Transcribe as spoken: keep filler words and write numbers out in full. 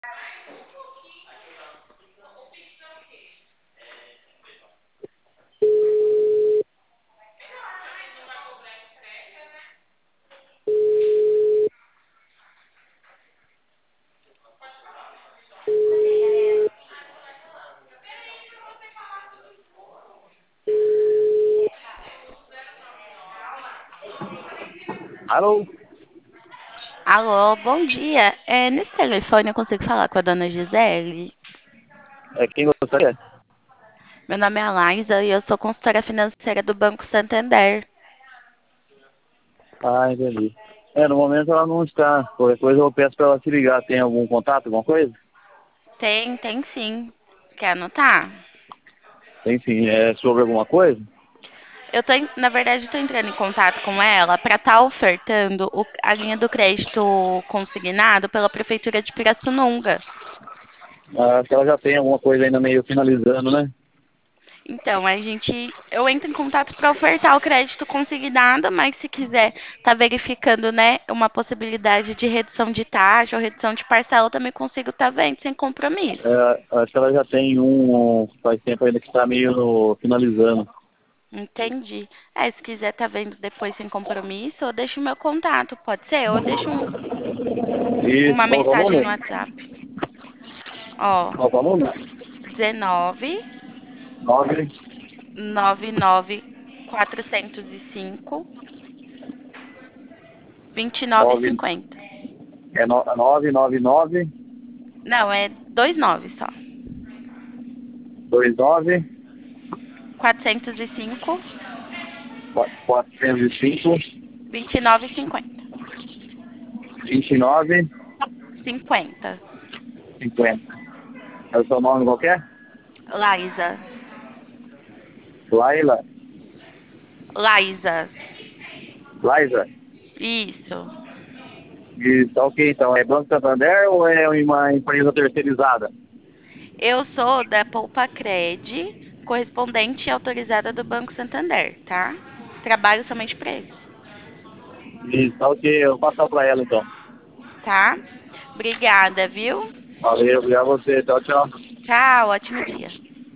Alô? Alô, bom dia. É, nesse telefone eu consigo falar com a dona Gisele? É quem gostaria? Meu nome é Laísa e eu sou consultora financeira do Banco Santander. Ah, entendi. É, no momento ela não está. Qualquer coisa eu peço para ela te ligar. Tem algum contato, alguma coisa? Tem, tem sim. Quer anotar? Tem sim. É sobre alguma coisa? Eu tô, en- na verdade, estou entrando em contato com ela para estar ofertando o- a linha do crédito consignado pela Prefeitura de Pirassununga. Ah, que ela já tem alguma coisa ainda meio finalizando, né? Então, a gente, eu entro em contato para ofertar o crédito consignado, mas se quiser tá verificando, né, uma possibilidade de redução de taxa ou redução de parcela, eu também consigo estar vendo sem compromisso. É, acho que ela já tem um, faz tempo ainda que está meio no- finalizando. Entendi. É, se quiser tá vendo depois sem compromisso, eu deixo o meu contato, pode ser? Eu deixo um- E uma qual que é o mensagem no número? WhatsApp. Ó, Qual que é o número? dezenove, Nove, noventa e nove, quatrocentos e cinco, vinte e nove e nove, cinquenta. é no, nove, nove, nove, Não, é dois nove só. dois, nove, quatrocentos e cinco, quatrocentos e cinco, vinte e nove e cinquenta. vinte e nove, cinquenta. cinquenta. É o seu nome qualquer? Laísa. Laila? Laísa. Liza? Isso. E tá ok, então. É Banco Santander ou é uma empresa terceirizada? Eu sou da Poupa Cred, correspondente e autorizada do Banco Santander, tá? Trabalho somente para eles, E tá ok, eu vou passar pra ela então. tá? Obrigada, viu? Valeu, obrigado a você. Tchau, tchau. Tchau, ótimo dia.